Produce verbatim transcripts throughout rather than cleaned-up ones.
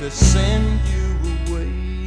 to send you away.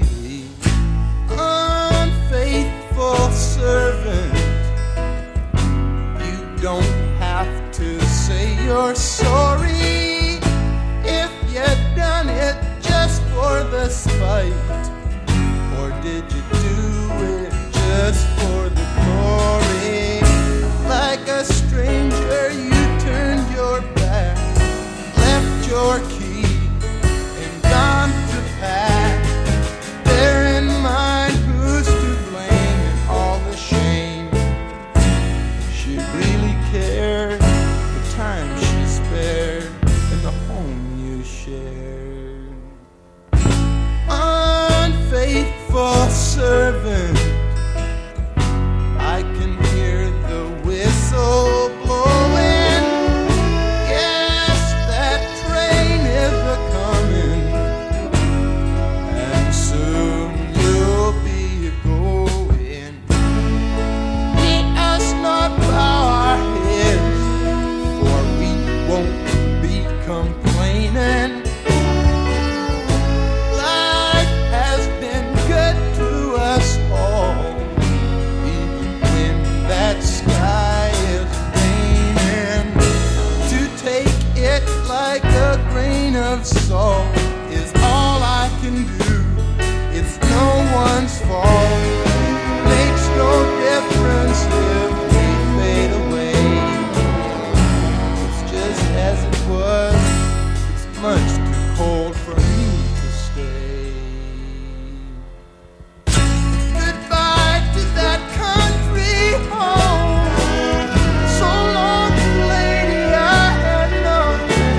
Unfaithful servant, you don't have to say you're sorry if you done it just for the spite. Or did you do it just for the glory? Like a stranger you turned your back, left your key and gone to pack. Bear in mind who's to blame and all the shame. She really cared the time she spared and the home you shared. Unfaithful servant, I can hear the whistle blowing. Yes, that train is a-coming, and soon you'll be a-going. Let us not bow our heads, for we won't be complaining. Life has been good to us all, even when that sky is raining. To take it like a grain of salt is all I can do. It's no one's fault. Makes no difference if we fade away. It's just as it was. It's much too cold for me to stay. Goodbye to that country home. So long, lady, I had known.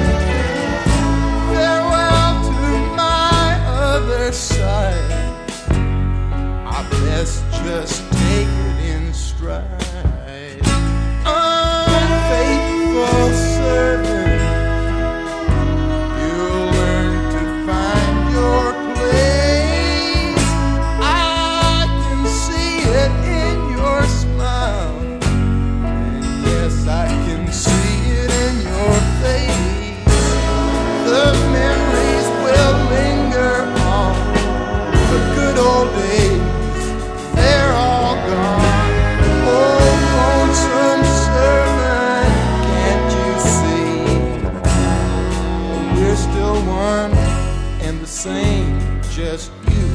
Farewell to my other side. I best just take it in stride. Unfaithful servant, you'll learn to find your place. I can see it in your smile, and yes, I can see it in your face. The memories will linger on, the good old days, they're all gone. Oh, lonesome servant, can't you see? We're still one and the same, just you